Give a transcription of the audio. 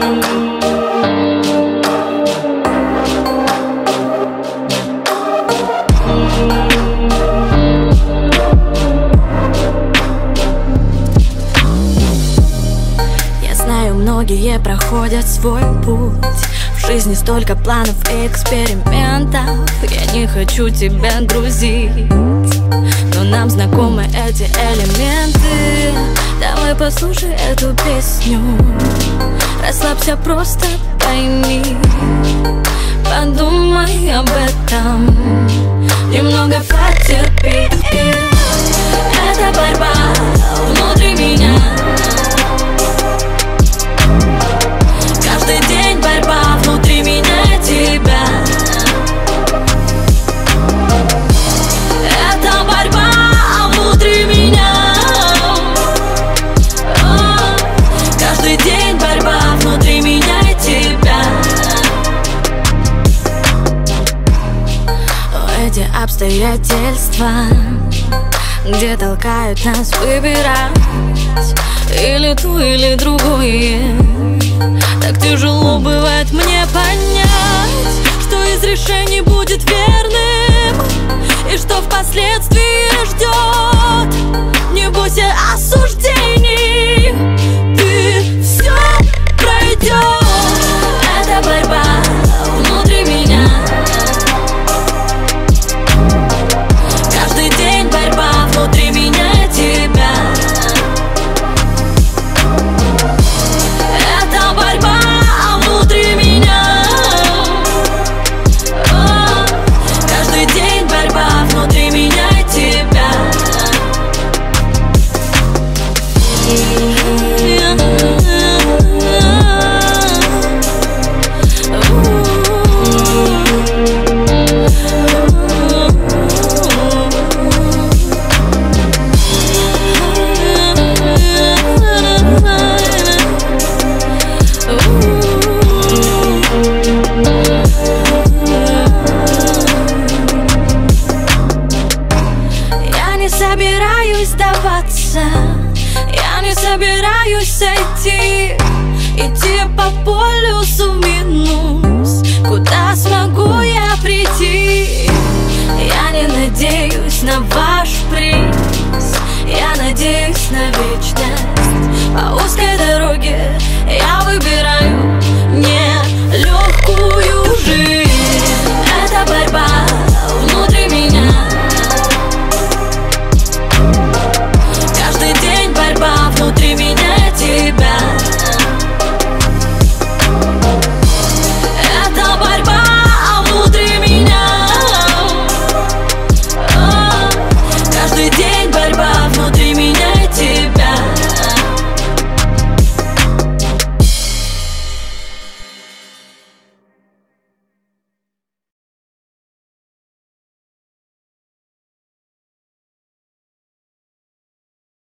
Многие проходят свой путь. В жизни столько планов и экспериментов. Я не хочу тебя грузить, но нам знакомы эти элементы. Давай послушай эту песню. Расслабься, просто пойми. Подумай об этом, немного потерпи. Это борьба внутри меня. Каждый день борьба внутри меня и тебя. Это борьба внутри меня. Каждый день борьба внутри меня и тебя. Эти обстоятельства, где толкают нас выбирать или ту, или другое. Так тяжело бывает мне понять, что из решений